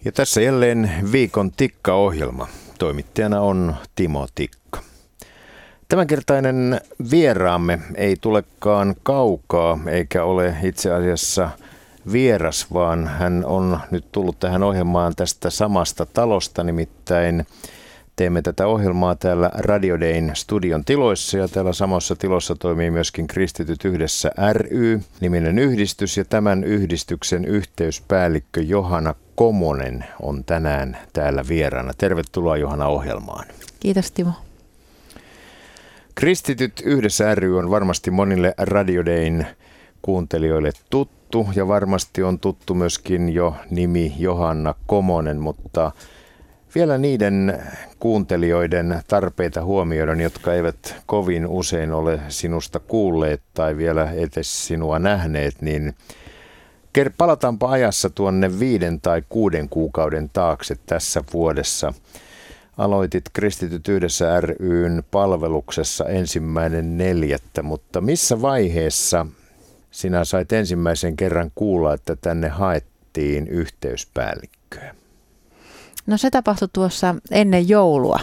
Ja tässä jälleen viikon Tikka-ohjelma. Toimittajana on Timo Tikka. Tämänkertainen vieraamme ei tulekaan kaukaa eikä ole itse asiassa vieras, vaan hän on nyt tullut tähän ohjelmaan tästä samasta talosta, nimittäin teemme tätä ohjelmaa täällä Radio Dayn studion tiloissa ja täällä samassa tilossa toimii myöskin Kristityt yhdessä ry-niminen yhdistys ja tämän yhdistyksen yhteyspäällikkö Johanna Komonen on tänään täällä vieraana. Tervetuloa Johanna ohjelmaan. Kiitos Timo. Kristityt yhdessä ry on varmasti monille Radio Dayn kuuntelijoille tuttu ja varmasti on tuttu myöskin jo nimi Johanna Komonen, mutta vielä niiden kuuntelijoiden tarpeita huomioiden, jotka eivät kovin usein ole sinusta kuulleet tai vielä edes sinua nähneet, niin palataanpa ajassa tuonne 5 tai 6 kuukauden taakse tässä vuodessa. Aloitit Kristityt yhdessä ry:n palveluksessa 1.4., mutta missä vaiheessa sinä sait ensimmäisen kerran kuulla, että tänne haettiin yhteyspäällikköä? No se tapahtui tuossa ennen joulua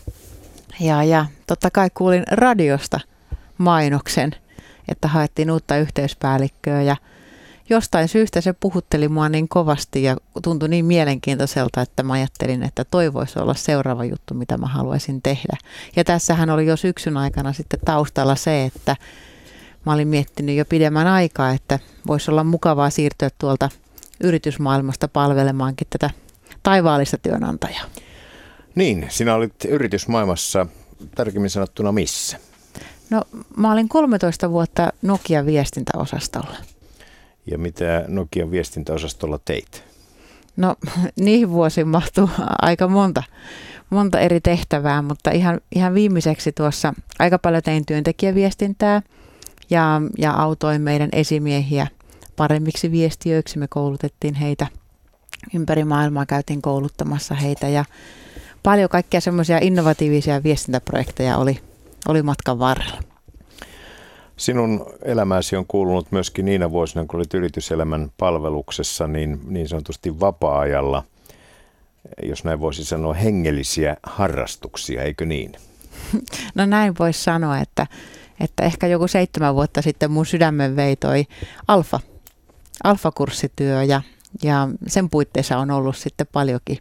ja totta kai kuulin radiosta mainoksen, että haettiin uutta yhteyspäällikköä ja jostain syystä se puhutteli mua niin kovasti ja tuntui niin mielenkiintoiselta, että mä ajattelin, että toi voisi olla seuraava juttu, mitä mä haluaisin tehdä. Ja tässähän oli jo syksyn aikana sitten taustalla se, että mä olin miettinyt jo pidemmän aikaa, että voisi olla mukavaa siirtyä tuolta yritysmaailmasta palvelemaankin tätä taivaallista työnantajaa. Niin, sinä olit yritysmaailmassa, tarkemmin sanottuna missä? No mä olin 13 vuotta Nokian viestintäosastolla. Ja mitä Nokian viestintäosastolla teit? No niihin vuosiin mahtuu aika monta eri tehtävää, mutta ihan viimeiseksi tuossa aika paljon tein työntekijäviestintää ja autoin meidän esimiehiä paremmiksi viestiöiksi. Me koulutettiin heitä ympäri maailmaa, käytiin kouluttamassa heitä ja paljon kaikkia semmoisia innovatiivisia viestintäprojekteja oli matkan varrella. Sinun elämäsi on kuulunut myöskin niinä vuosina, kun olit yrityselämän palveluksessa, niin sanotusti vapaa-ajalla, jos näin voisi sanoa, hengellisiä harrastuksia, eikö niin? No näin voisi sanoa, että ehkä joku 7 vuotta sitten mun sydämen vei toi alfa-kurssityö ja sen puitteissa on ollut sitten paljonkin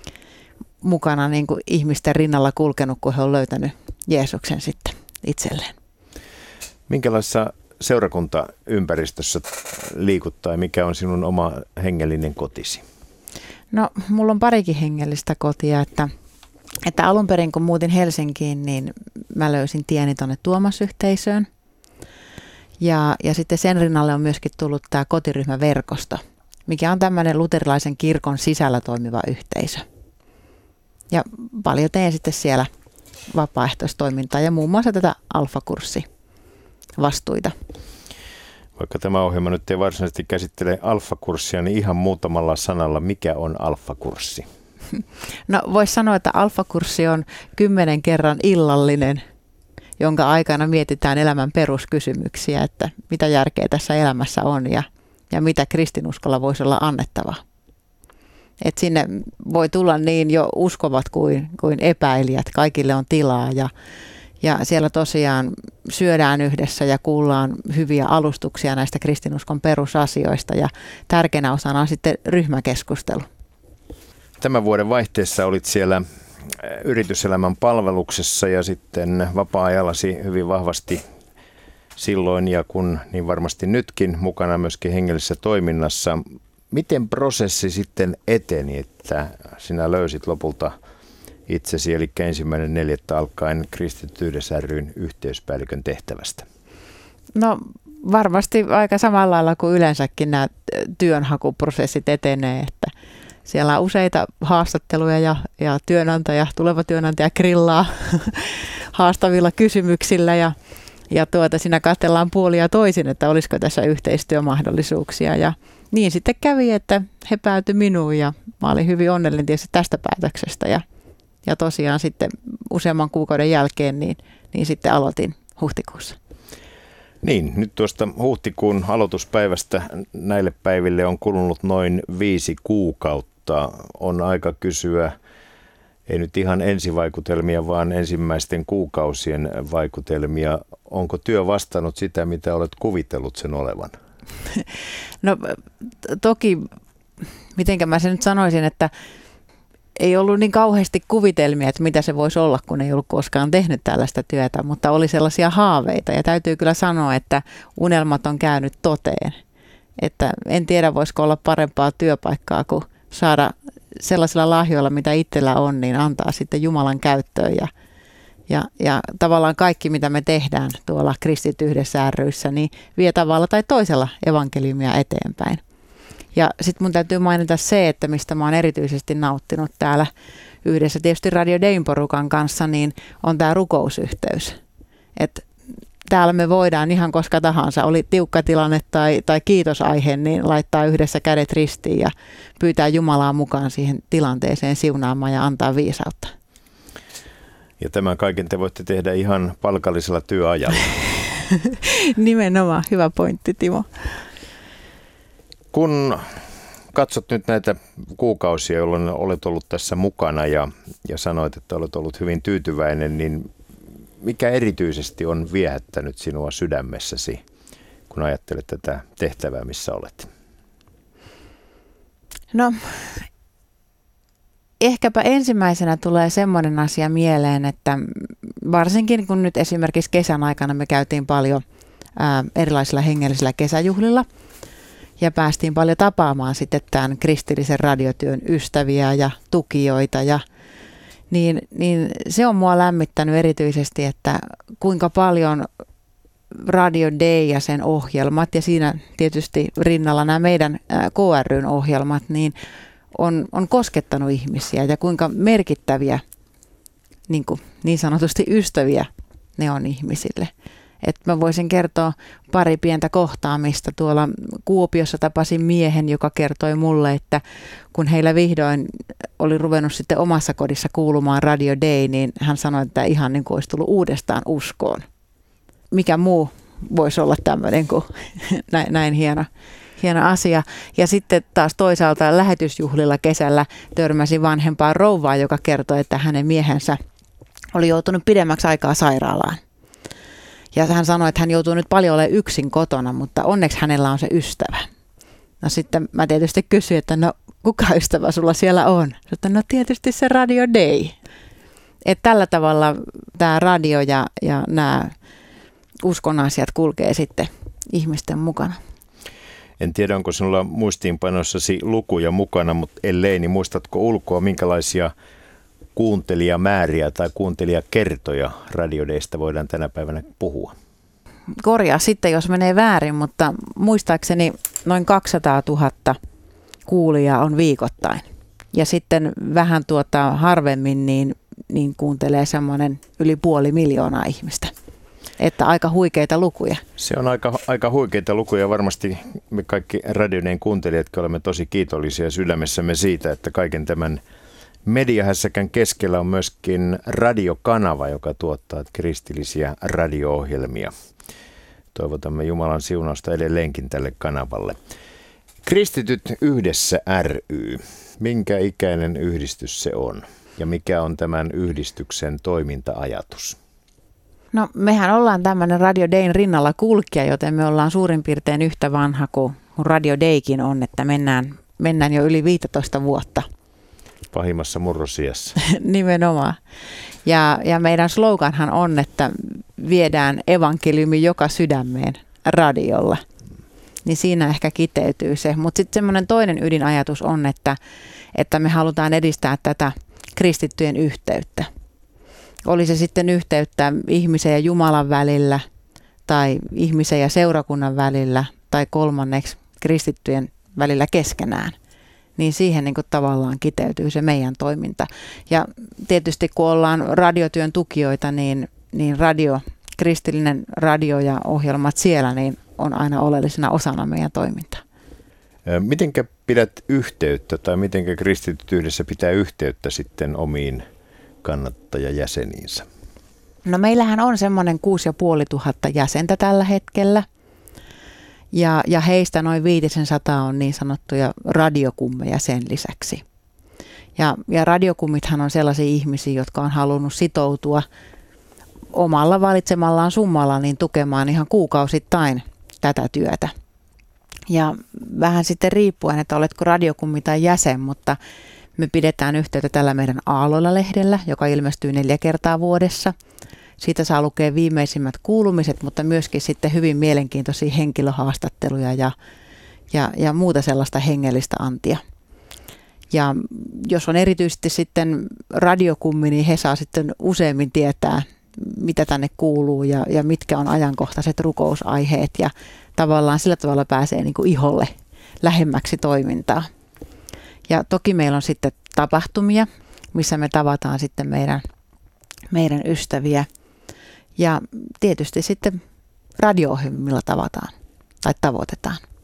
mukana niin kuin ihmisten rinnalla kulkenut, kun he on löytänyt Jeesuksen sitten itselleen. Minkälaisessa seurakuntaympäristössä liikut tai mikä on sinun oma hengellinen kotisi? No mulla on parikin hengellistä kotia, että alun perin kun muutin Helsinkiin, niin mä löysin tieni tuonne Tuomas-yhteisöön. Ja sitten sen rinnalle on myöskin tullut tämä kotiryhmäverkosto, mikä on tämmöinen luterilaisen kirkon sisällä toimiva yhteisö. Ja paljon teen sitten siellä vapaaehtoistoimintaa ja muun muassa tätä alfa-kurssivastuita. Vaikka tämä ohjelma nyt ei varsinaisesti käsittele alfa-kurssia, niin ihan muutamalla sanalla, mikä on alfa-kurssi? No voisi sanoa, että alfa-kurssi on 10 kerran illallinen, jonka aikana mietitään elämän peruskysymyksiä, että mitä järkeä tässä elämässä on ja mitä kristinuskolla voisi olla annettavaa. Et sinne voi tulla niin jo uskovat kuin epäilijät, kaikille on tilaa ja siellä tosiaan syödään yhdessä ja kuullaan hyviä alustuksia näistä kristinuskon perusasioista ja tärkeänä osana on sitten ryhmäkeskustelu. Tämän vuoden vaihteessa olit siellä yrityselämän palveluksessa ja sitten vapaa-ajallasi hyvin vahvasti silloin ja kun niin varmasti nytkin mukana myöskin hengellisessä toiminnassa. Miten prosessi sitten eteni, että sinä löysit lopulta itsesi, eli 1.4. alkaen Kristityt yhdessä ry:n yhteyspäällikön tehtävästä? No varmasti aika samalla lailla kuin yleensäkin nämä työnhakuprosessit etenee, että siellä on useita haastatteluja ja tuleva työnantaja grillaa haastavilla kysymyksillä ja siinä katsellaan puolia ja toisin, että olisiko tässä yhteistyömahdollisuuksia ja niin sitten kävi, että he päätyi minuun ja mä olin hyvin onnellinen tietysti tästä päätöksestä ja tosiaan sitten useamman kuukauden jälkeen niin sitten aloitin huhtikuussa. Niin, nyt tuosta huhtikuun aloituspäivästä näille päiville on kulunut noin 5 kuukautta. mutta on aika kysyä, ei nyt ihan ensivaikutelmia, vaan ensimmäisten kuukausien vaikutelmia. Onko työ vastannut sitä, mitä olet kuvitellut sen olevan? No toki, mitenkä mä sen nyt sanoisin, että ei ollut niin kauheasti kuvitelmia, että mitä se voisi olla, kun ei ollut koskaan tehnyt tällaista työtä, mutta oli sellaisia haaveita ja täytyy kyllä sanoa, että unelmat on käynyt toteen. Että en tiedä, voisiko olla parempaa työpaikkaa kuin saada sellaisilla lahjoilla, mitä itsellä on, niin antaa sitten Jumalan käyttöön ja tavallaan kaikki, mitä me tehdään tuolla Kristit yhdessä ry:ssä, niin vie tavalla tai toisella evankeliumia eteenpäin. Ja sitten mun täytyy mainita se, että mistä mä oon erityisesti nauttinut täällä yhdessä tietysti Radio Dayn porukan kanssa, niin on tämä rukousyhteys. Että täällä me voidaan ihan koska tahansa, oli tiukka tilanne tai kiitosaihe, niin laittaa yhdessä kädet ristiin ja pyytää Jumalaa mukaan siihen tilanteeseen siunaamaan ja antaa viisautta. Ja tämän kaiken te voitte tehdä ihan palkallisella työajalla. Nimenomaan, hyvä pointti, Timo. Kun katsot nyt näitä kuukausia, jolloin olet ollut tässä mukana ja sanoit, että olet ollut hyvin tyytyväinen, niin mikä erityisesti on viehättänyt sinua sydämessäsi, kun ajattelet tätä tehtävää, missä olet? No, ehkäpä ensimmäisenä tulee semmoinen asia mieleen, että varsinkin kun nyt esimerkiksi kesän aikana me käytiin paljon erilaisilla hengellisillä kesäjuhlilla ja päästiin paljon tapaamaan sitten tämän kristillisen radiotyön ystäviä ja tukijoita niin se on mua lämmittänyt erityisesti, että kuinka paljon Radio Day ja sen ohjelmat ja siinä tietysti rinnalla nämä meidän KRY:n ohjelmat on koskettanut ihmisiä ja kuinka merkittäviä niin sanotusti ystäviä ne on ihmisille. Että mä voisin kertoa pari pientä kohtaamista. Tuolla Kuopiossa tapasin miehen, joka kertoi mulle, että kun heillä vihdoin oli ruvennut sitten omassa kodissa kuulumaan Radio Day, niin hän sanoi, että ihan niin kuin olisi tullut uudestaan uskoon. Mikä muu voisi olla tämmöinen kuin näin hieno asia. Ja sitten taas toisaalta lähetysjuhlilla kesällä törmäsin vanhempaan rouvaan, joka kertoi, että hänen miehensä oli joutunut pidemmäksi aikaa sairaalaan. Ja hän sanoi, että hän joutuu nyt paljon olemaan yksin kotona, mutta onneksi hänellä on se ystävä. No sitten mä tietysti kysyin, että no kuka ystävä sulla siellä on? Sitten no tietysti se Radio Day. Että tällä tavalla tämä radio ja nämä uskon asiat kulkee sitten ihmisten mukana. En tiedä, onko sinulla muistiinpanoissasi lukuja mukana, mutta ellei, niin muistatko ulkoa, minkälaisia kuuntelijamääriä tai kuuntelijakertoja Radio Daystä voidaan tänä päivänä puhua? Korjaa sitten, jos menee väärin, mutta muistaakseni noin 200 000 kuulijaa on viikoittain. Ja sitten vähän harvemmin niin kuuntelee semmoinen yli 500 000 ihmistä. Että aika huikeita lukuja. Se on aika huikeita lukuja. Varmasti me kaikki Radio Dayn kuuntelijatkin olemme tosi kiitollisia sydämessämme siitä, että kaiken tämän mediahässäkän keskellä on myöskin radiokanava, joka tuottaa kristillisiä radio-ohjelmia. Toivotamme Jumalan siunausta edelleenkin tälle kanavalle. Kristityt yhdessä ry. Minkä ikäinen yhdistys se on? Ja mikä on tämän yhdistyksen toiminta-ajatus? No mehän ollaan tämmöinen Radio Dayn rinnalla kulkija, joten me ollaan suurin piirtein yhtä vanha kuin Radio Daykin on, että mennään jo yli 15 vuotta. Pahimmassa murrosiässä. Nimenomaan. Ja meidän sloganhan on, että viedään evankeliumi joka sydämeen radiolla. Niin siinä ehkä kiteytyy se. Mutta sitten semmoinen toinen ydinajatus on, että me halutaan edistää tätä kristittyjen yhteyttä. Oli se sitten yhteyttä ihmisen ja Jumalan välillä, tai ihmisen ja seurakunnan välillä, tai kolmanneksi kristittyjen välillä keskenään. Niin siihen niin kuin tavallaan kiteytyy se meidän toiminta. Ja tietysti kun ollaan radiotyön tukijoita, niin kristillinen radio ja ohjelmat siellä niin on aina oleellisena osana meidän toimintaa. Mitenkä pidät yhteyttä tai mitenkä kristityt yhdessä pitää yhteyttä sitten omiin kannattajajäseniinsä? No meillähän on semmoinen 6500 jäsentä tällä hetkellä. Ja heistä noin 500 on niin sanottuja radiokummeja sen lisäksi. Ja radiokummithan on sellaisia ihmisiä, jotka on halunnut sitoutua omalla valitsemallaan summalla niin tukemaan ihan kuukausittain tätä työtä. Ja vähän sitten riippuen, että oletko radiokummi tai jäsen, mutta me pidetään yhteyttä tällä meidän Aalloilla-lehdellä, joka ilmestyy 4 kertaa vuodessa. Siitä saa lukea viimeisimmät kuulumiset, mutta myöskin sitten hyvin mielenkiintoisia henkilöhaastatteluja ja muuta sellaista hengellistä antia. Ja jos on erityisesti sitten radiokummi, niin he saa sitten useammin tietää, mitä tänne kuuluu ja mitkä on ajankohtaiset rukousaiheet. Ja tavallaan sillä tavalla pääsee niin kuin iholle lähemmäksi toimintaa. Ja toki meillä on sitten tapahtumia, missä me tavataan sitten meidän ystäviä. Ja tietysti sitten radio-ohjelmilla tavataan tai tavoitetaan.